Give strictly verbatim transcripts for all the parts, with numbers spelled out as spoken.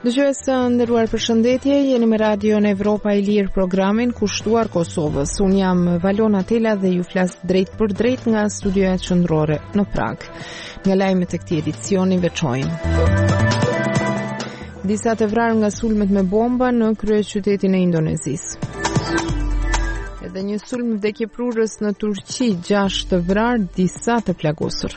Dëgjues të nderuar, përshëndetje, jeni me Radion Evropa e Lirë, programin kushtuar Kosovës. Unë jam Valona Tela dhe ju flas drejt për drejt nga studioja qendrore në Prag. Nga lajmet e këtij edicioni veçojmë: disa të vrarë nga sulmet me bomba në kryeqytetin e Indonezisë. Edhe një sulm vdekjeprurës në Turqi, gjashtë të vrarë, disa të plagosur.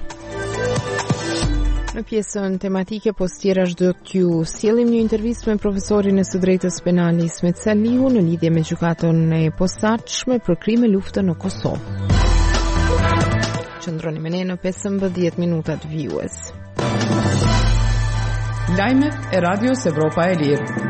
Në pjesën tematike postjerash do t'ju sjellim një intervistë me profesorin e së drejtës penale Ismet Salihu në lidhje me gjykatën e posaçme për krime lufte në Kosovë. Qëndroni me ne në pesëmbëdhjetë minutat vijues. Lajmet e Radios Evropa e Lirë.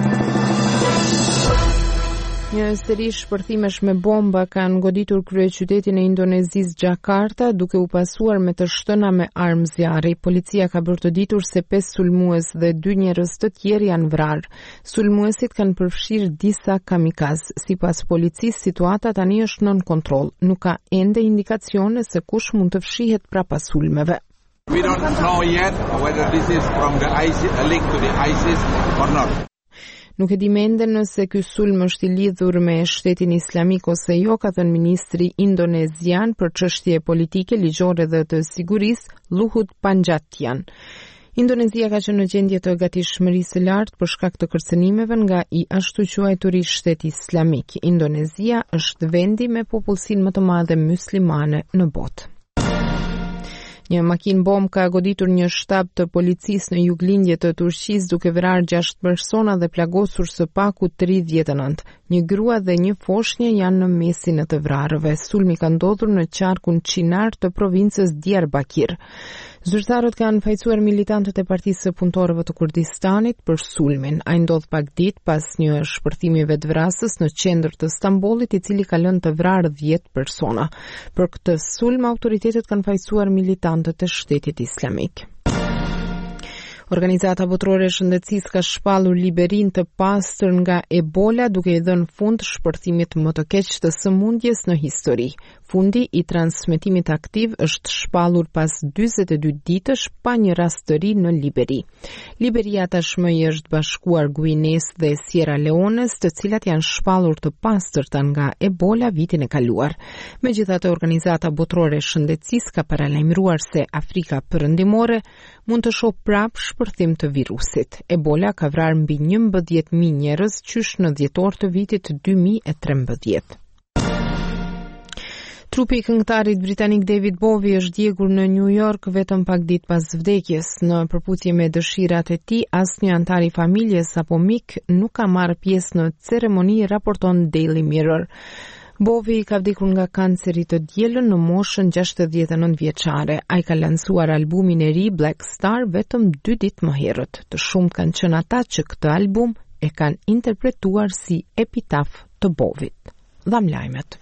Një seri shpërthimesh me bomba kanë goditur kryeqytetin e Indonezisë Jakarta, duke u pasuar me të shtëna me armë zjarri. Policia ka bërë të ditur se pesë sulmues dhe dy njerëz të tjerë janë vrarë. Sulmuesit kanë përfshirë disa kamikaz. Sipas policisë, situata tani është nën kontroll. Nuk ka ende indikacione se kush mund të fshihet prapa sulmeve. We don't know yet whether this is from the ISIS, a link to the ISIS or not. Nuk e di mende nëse ky sulm është i lidhur me shtetin islamik ose jo, ka thënë ministri indonezian për çështje politike, ligjore dhe të sigurisë, Luhut Panjattian. Indonezia ka qenë në gjendje të gatishmërisë së lartë për shkak të kërcënimeve nga i ashtu quajturi shteti islamik. Indonezia është vendi me popullsinë më të madhe myslimane në botë. Një makinë bomb ka goditur një shtab të policisë në juglindje të Turqisë, duke vrarë gjashtë persona dhe plagosur së paku tridhjetë e nëntë. Një grua dhe një foshnjë janë në mesin e të vrarëve. Sulmi ka ndodhur në qarkun qinar të provincës Diyarbakir. Zyrtarët kanë fajcuar militantët e Partisë së Punëtorëve të Kurdistanit për sulmin. Ai ndodh pak ditë pas një shpërthimi vetvrasës në qendër të Stambollit, i cili ka lënë të vrarë dhjetë persona. Për këtë sulm, autoritetet kanë fajcuar militantët e Shtetit Islamik. Organizata Botërore e Shëndetësisë ka shpallur Liberinë të pastër nga Ebola, duke i dhënë fund shpërthimit më të keq të sëmundjes në histori. Fundi i transmetimit aktiv është shpallur pas dyzet e dy ditësh pa një rast të ri në Liberi. Liberia tashmë i është bashkuar Guinesë dhe Sierra Leones, të cilat janë shpallur të pastërta nga Ebola vitin e kaluar. Megjithatë, Organizata Botërore e Shëndetësisë ka paralajmëruar se Afrika Perëndimore mund të shohë prapë shpërthim të virusit. Ebola ka vrarë mbi njëmbëdhjetë mijë njerëz qysh në dhjetor të vitit dy mijë e trembëdhjetë. Trupi i këngëtarit britanik David Bowie është djegur në New York vetëm pak ditë pas vdekjes. Në përputhje me dëshirat e tij, asnjë antar i familjes apo mik nuk ka marrë pjesë në ceremoni, raporton Daily Mirror. Bowie ka vdekur nga kanceri të dielën në moshën gjashtëdhjetë e nëntë vjeçare. Ai ka lancuar albumin e ri Black Star vetëm dy ditë më herët. Të shumt kanë qenë ata që këtë album e kanë interpretuar si epitaf të Bowie-t. Dham lajmet.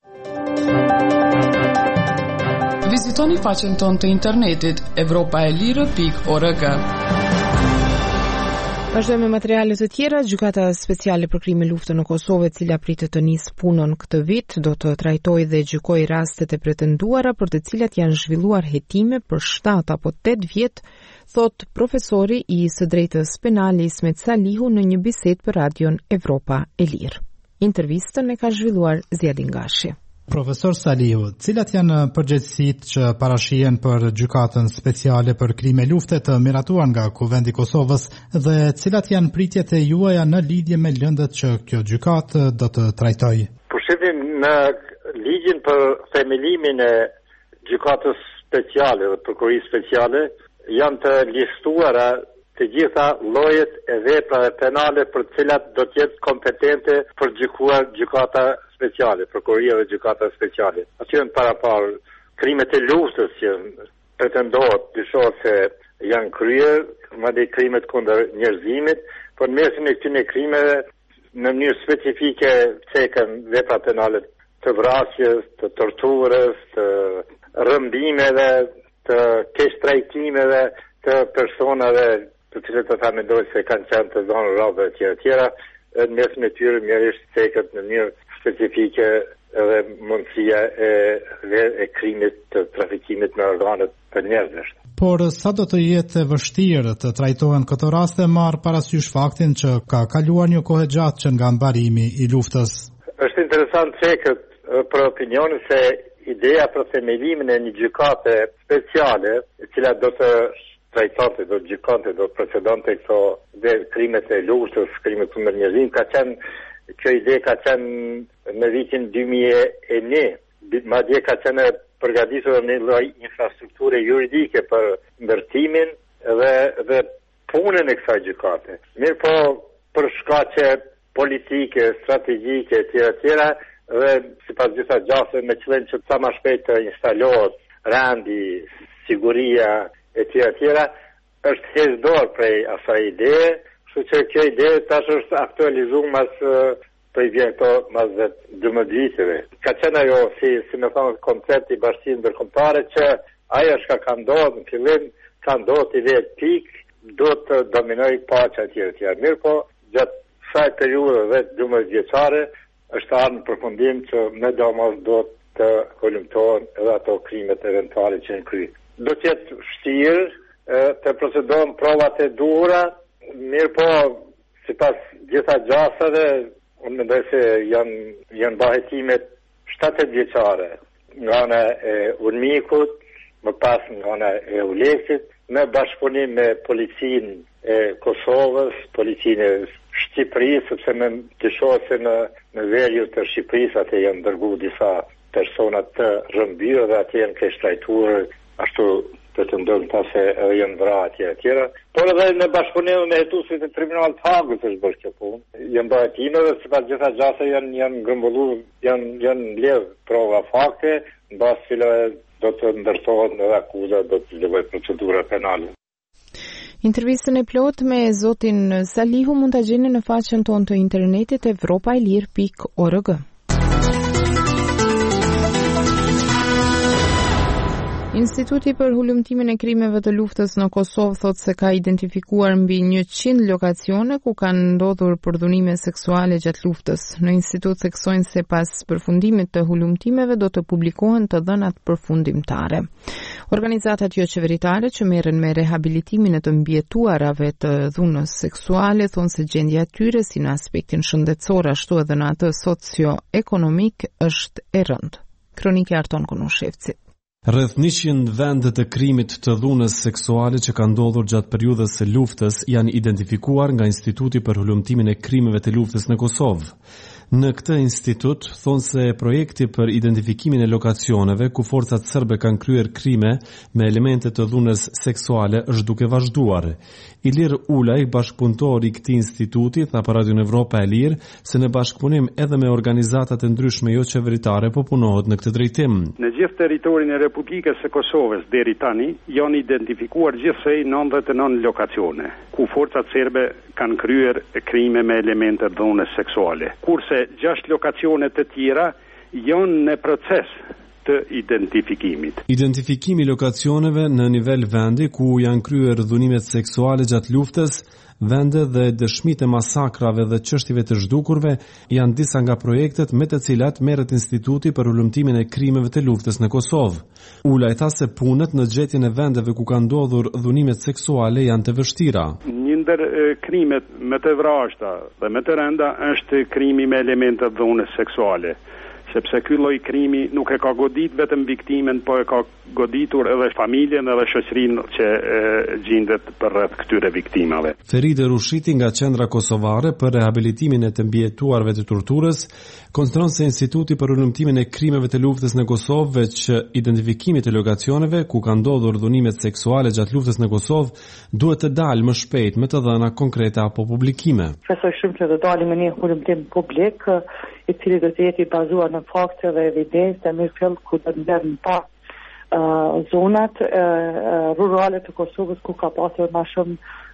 Vizitoni faqen tonë të internetit evropa e lirë pikë org. Vazhdojmë me materiale të tjera. Gjykata speciale për krime lufte në Kosovë, e cila pritet të nisë punën këtë vit, do të trajtojë dhe gjykojë rastet e pretenduara për të cilat janë zhvilluar hetime për shtatë apo tetë vjet, thot profesori i së drejtës penale Ismet Salihu në një bisedë për Radion Evropa e Lirë. Intervistën e ka zhvilluar Zjedin Gashi. Profesor Salihu, cilat janë përgjegjësitë që parashihen për gjykatën speciale për krime lufte të miratuar nga Kuvendi i Kosovës dhe cilat janë pritjet e juaja në lidhje me lëndët që kjo gjykatë do të trajtojë? Përshëndetim në ligjin për themelimin e gjykatës speciale dhe prokurisë speciale janë të listuara të gjitha llojet e veprave penale për të cilat do të jetë kompetente për gjykuar gjykata speciale, prokuria dhe gjykata speciale. Aty janë paraparë krimet e luftës që pretendohet, dyshohet se janë kryer, madje krimet kundër njerëzimit, por në mesin e këtyre krimeve në mënyrë specifike cekën vepra penale të vrasjes, të torturës, të rrëmbimeve, të keqtrajtimeve të personave të cilët ata mendojnë se kanë qenë të zonë rrobë e tjera tjera, në mesin e tyre mjerisht cekët në mënyrë specifike edhe mundësia e, e krimit të trafikimit me organet të njerëzve. Por sa do të jetë e vështirë të trajtohen këto raste, marr parasysh faktin që ka kaluar një kohë gjatë që nga mbarimi i luftës. Është interesant çekët për opinionin se ideja për themelimin e një gjykate speciale, e cila do të trajtonte, do të gjykante, do të procedonte këto dhe krimet e luftës, krimet kundër njerëzimit, ka qenë, kjo ide ka qenë në vitin dy mijë e një, madje ka qenë përgatitur një lloj infrastrukture juridike për ndërtimin dhe dhe punën e kësaj gjykate. Mirë po, për shkaqe politike, strategjike, etj etj, dhe sipas disa gjase me qëllim që sa më shpejt të instalohet rendi, siguria, etj etj, është hequr dorë prej asaj ide, kështu që kjo ide tash është aktualizuar mas për i vjen këto mas dhe dëmët viteve. Ka qenë ajo, si, si me thonë, koncept i bashkësinë ndërkombëtare që ajo shka ka ndodhë në fillim, ka ndodhë i vetë pik, do të dominoj paqja tjere tjere. Mirë po, gjatë kësaj periudhe dhe dëmët vjeçare, është arë në përfundim që me domos do të kolumtohen edhe ato krimet eventuale që në kry. Do të jetë vështirë të procedohen provat e duhura, mirë po, sipas gjitha gjasave, unë mendoj se janë, janë bahetimet shtatet vjeçare, nga ana e Urmikut, më pas nga ana e Uleksit, me bashkëpunim me policinë e Kosovës, policinë e Shqipërisë, sepse me të shohë se në, në verju të Shqipërisë atë janë dërgu disa personat të rëmbyrë dhe atë janë kesh trajtuar ashtu të të ndërnë ta se janë vra atje atjera. Por edhe në bashkëpunim me hetuesit e Tribunalit të Hagës është bërë kjo punë. Janë bëhetime dhe sipas gjitha gjase janë janë grumbullur, janë janë mbledh prova fakte, mbas cilave do të ndërtohet edhe akuza, do të zhvillohet procedura penale. Intervistën e plot me zotin Salihu mund ta gjeni në faqen tonë të internetit evropailir pikë org. Instituti për hulumtimin e krimeve të luftës në Kosovë thot se ka identifikuar mbi njëqind lokacione ku kanë ndodhur përdhunime seksuale gjatë luftës. Në institut theksojnë se pas përfundimit të hulumtimeve do të publikohen të dhënat përfundimtare. Organizatat jo qeveritare që merren me rehabilitimin e të mbjetuarave të dhunës seksuale thonë se gjendja e tyre si në aspektin shëndetësor ashtu edhe në atë socio-ekonomik është e rëndë. Kronike Arton Konushevci. Rreth njëqind vende të krimit të dhunës seksuale që kanë ndodhur gjatë periudhës së luftës janë identifikuar nga Instituti për hulumtimin e krimeve të luftës në Kosovë. Në këtë institut thonë se projekti për identifikimin e lokacioneve ku forcat serbe kanë kryer krime me elemente të dhunës seksuale është duke vazhduar. Ilir Ulaj, bashkëpunëtor i këtij instituti, tha për Radion Evropa e Lirë se në bashkëpunim edhe me organizatat e ndryshme jo qeveritare po punohet në këtë drejtim. Në gjithë territorin e Republikës së Kosovës deri tani janë identifikuar gjithsej nëntëdhjetë e nëntë lokacione ku forcat serbe kanë kryer krime me elemente dhunës seksuale. Kurse gjashtë lokacione të tjera janë në proces të identifikimit. Identifikimi i lokacioneve në nivel vendi ku janë kryer dhunimet seksuale gjatë luftës, vende dhe dëshmitë e masakrave dhe çështjeve të zhdukurve janë disa nga projektet me të cilat merret Instituti për hulumtimin e krimeve të luftës në Kosovë. Ulaj tha se punët në gjetjen e vendeve ku kanë ndodhur dhunimet seksuale janë të vështira. Një ndër krimet më të vrashta dhe më të rënda është krimi me elemente dhunës seksuale. Sepse ky lloj krimi nuk e ka godit vetëm viktimen, po e ka goditur edhe familjen edhe shoqërinë që e, gjendet përreth këtyre viktimave. Feride Rushiti nga Qendra Kosovare për rehabilitimin e të mbjetuarve të torturës konsideron se Instituti për hulumtimin e krimeve të luftës në Kosovë veç identifikimit të lokacioneve ku kanë ndodhur dhunimet seksuale gjatë luftës në Kosovë duhet të dalë më shpejt me të dhëna konkrete apo publikime. Shpresoj shumë që të dalim me një hulumtim publik i cili do të jetë i bazuar në fakte dhe evidencë, në fill ku do të ndërnë pa uh, zonat uh, rurale të Kosovës ku ka pasur më shumë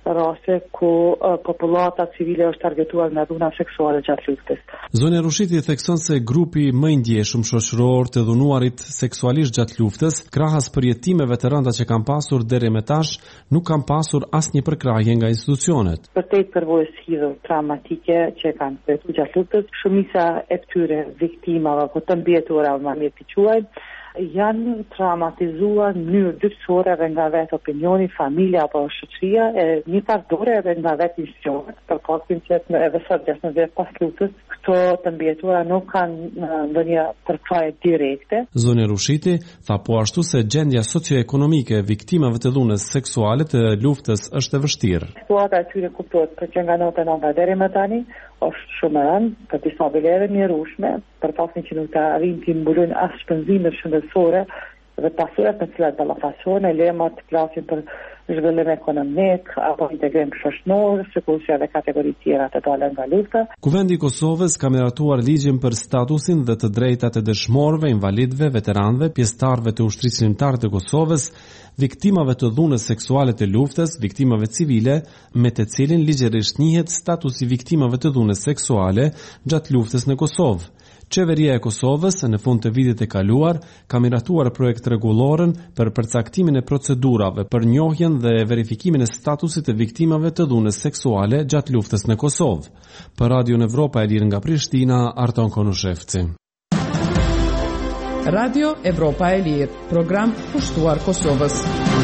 raste ku uh, popullata civile është targetuar nga dhuna seksuale gjatë luftës. Zonja Rushiti thekson se grupi më i ndjeshëm shoqëror të dhunuarit seksualisht gjatë luftës, krahas përjetimeve të rënda që kanë pasur deri më tash, nuk kanë pasur asnjë përkrahje nga institucionet. Vërtet përvojës hidhur traumatike që kanë përjetuar gjatë luftës, shumica e këtyre viktimave apo të mbijetura, më mirë të quajmë, janë traumatizuar në mënyrë dyftësore edhe nga vetë opinioni, familja apo shoqëria, e një pardore edhe nga vetë institucionet, për faktin që edhe sot gjashtëdhjetë vjet pas luftës, këto të mbijetura nuk kanë ndonjë përkrahje direkte. Zonja Rushiti tha po ashtu se gjendja socioekonomike e viktimave të dhunës seksuale të luftës është e vështirë. Situata e tyre kuptohet për që nga notë nënta deri më tani është shumë e rëndë, për disa vlerë mjerueshme, për faktin që nuk të arrin të mbulojnë as shpenzimet shëndetësore dhe pasurat me cilat ballafaqohen, e lema të flasin për zhvillim ekonomik apo integrim shoqëror, sikur edhe kategori tjera të dalën nga lufta. Kuvendi i Kosovës ka miratuar ligjin për statusin dhe të drejtat e dëshmorëve, invalidëve, veteranëve, pjesëtarëve të ushtrisë shqiptare të Kosovës, viktimave të dhunës seksuale të luftës, viktimave civile, me të cilin ligjërisht njihet statusi viktimave të dhunës seksuale gjatë luftës në Kosovë. Qeveria e Kosovës në fund të vitit e kaluar ka miratuar projekt rregullorën për përcaktimin e procedurave për njohjen dhe verifikimin e statusit të viktimave të dhunës seksuale gjatë luftës në Kosovë. Për Radio Evropa e Lirë nga Prishtina, Arton Konushevci. Radio Evropa e Lirë, program kushtuar Kosovës.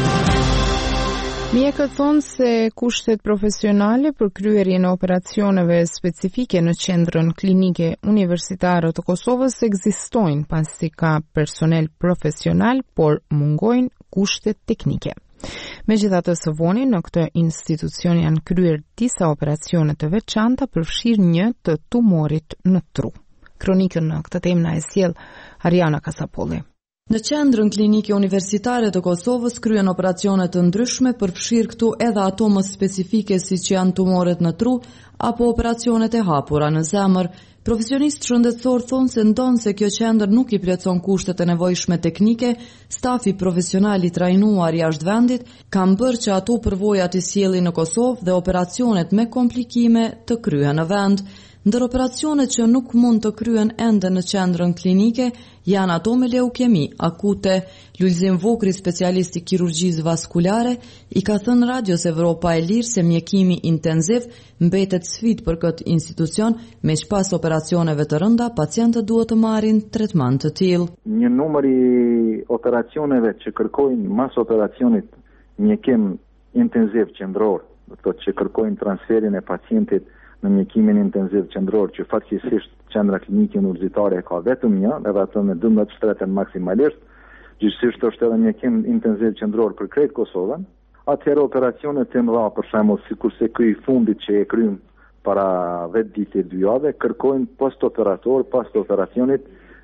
Mjekët thonë se kushtet profesionale për kryerjen e operacioneve specifike në qendrën klinike universitare të Kosovës ekzistojnë pasi ka personel profesional, por mungojnë kushtet teknike. Megjithatë, së voni në këtë institucion janë kryer disa operacione të veçanta përfshirë një të tumorit në tru. Kronikën në këtë temë na e sjell Ariana Kasapolli. Në qendrën klinike universitare të Kosovës kryen operacione të ndryshme, përfshirë këtu edhe ato më specifike si që janë tumoret në tru apo operacionet e hapura në zemër. Profesionistë shëndetësor thonë se ndonë se kjo qendër nuk i plotson kushtet e nevojshme teknike, stafi profesional i trajnuar jashtë vendit kanë bërë që ato përvojat i sjellin në Kosovë dhe operacionet me komplikime të kryhen në vend. Ndër operacionet që nuk mund të kryen ende në qendrën klinike janë ato me leukemi akute. Lulzim Vokri, specialist i kirurgjisë vaskulare, i ka thënë Radios Evropa e Lirë se mjekimi intenziv mbetet sfidë për këtë institucion, me që pas operacioneve të rënda, pacientët duhet të marrin tretman të tillë. Një numër i operacioneve që kërkojnë mas operacionit mjekim intenziv qendror, do të thotë që kërkojnë transferin e pacientit në mjekimin intenziv qendror, që fatkesisht qendra klinike universitare ka vetëm një, edhe ato me dymbëdhjetë shtreten maksimalisht, gjithsesi është edhe mjekim intenziv qendror për krejt Kosovën. Atëherë operacionet të mëdha, për shembull, sikurse ky i fundit që e kryem para vetë ditë dy javë, kërkojnë post-operator, pas operacionit,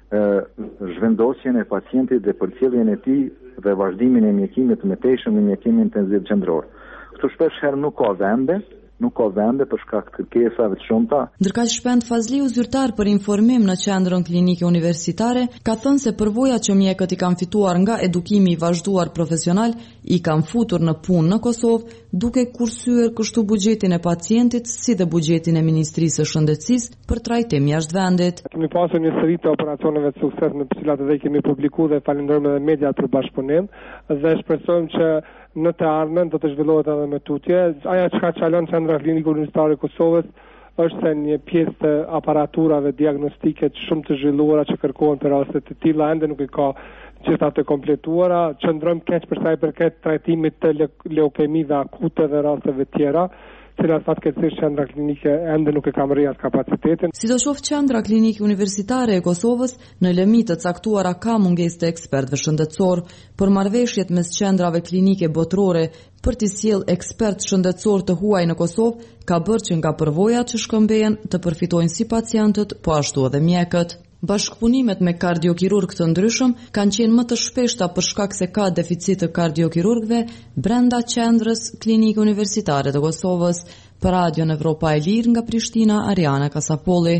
zhvendosjen e pacientit dhe përcjelljen e tij dhe vazhdimin e mjekimit të mëtejshëm në mjekim intenziv qendror. Këtu shpesh herë nuk ka vende, nuk ka vende për shkak të kërkesave të shumta. Ndërkaq Shpend Fazliu, zyrtar për informim në qendrën klinike universitare, ka thënë se përvojat që mjekët i kanë fituar nga edukimi i vazhduar profesional i kanë futur në punë në Kosovë, duke kursyer kështu buxhetin e pacientit si dhe buxhetin e Ministrisë së Shëndetësisë për trajtim jashtë vendit. Kemi pasur një seri të operacioneve të sukses në të cilat edhe kemi publikuar dhe falenderojmë edhe mediat për bashkëpunim dhe shpresojmë që në të ardhmen do të zhvillohet edhe me tutje. Aja çka çalon qendra klinike universitare e Kosovës është se një pjesë të aparaturave diagnostike shumë të zhvilluara që kërkohen për raste të tilla ende nuk i ka gjitha të kompletuara. Qëndrojmë keq për sa i përket trajtimit të leukemive akute dhe rasteve tjera, cilat fatkeqësisht qendra klinike ende nuk e ka mërriat kapacitetin. Sidoqoftë qendra klinike universitare e Kosovës në lëmi të caktuara ka mungesë të ekspertëve shëndetësor, por marrëveshjet mes qendrave klinike botërore për të sjellë ekspert shëndetësor të huaj në Kosovë ka bërë që nga përvojat që shkëmbehen të përfitojnë si pacientët, po ashtu edhe mjekët. Bashkëpunimet me kardiokirurg të ndryshëm kanë qenë më të shpeshta për shkak se ka deficit të kardiokirurgëve brenda qendrës klinike universitare të Kosovës. Për Radio Evropa e Lirë nga Prishtina, Ariana Kasapolli.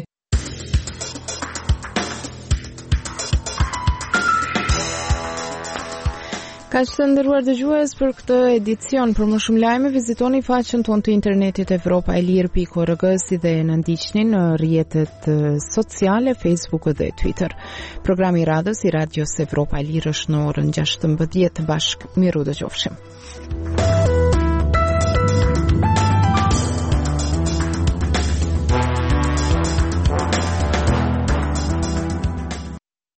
Kaq të nderuar dëgjues, për këtë edicion, për më shumë lajme, vizitoni faqen tonë të internetit europa e lirë pikë org, si dhe në ndiqni në rrjetet sociale, Facebook dhe Twitter. Programi i radhës i Radios Evropa e Lirë është në orën gjashtëmbëdhjetë bashkë. Miru dëgjofshim.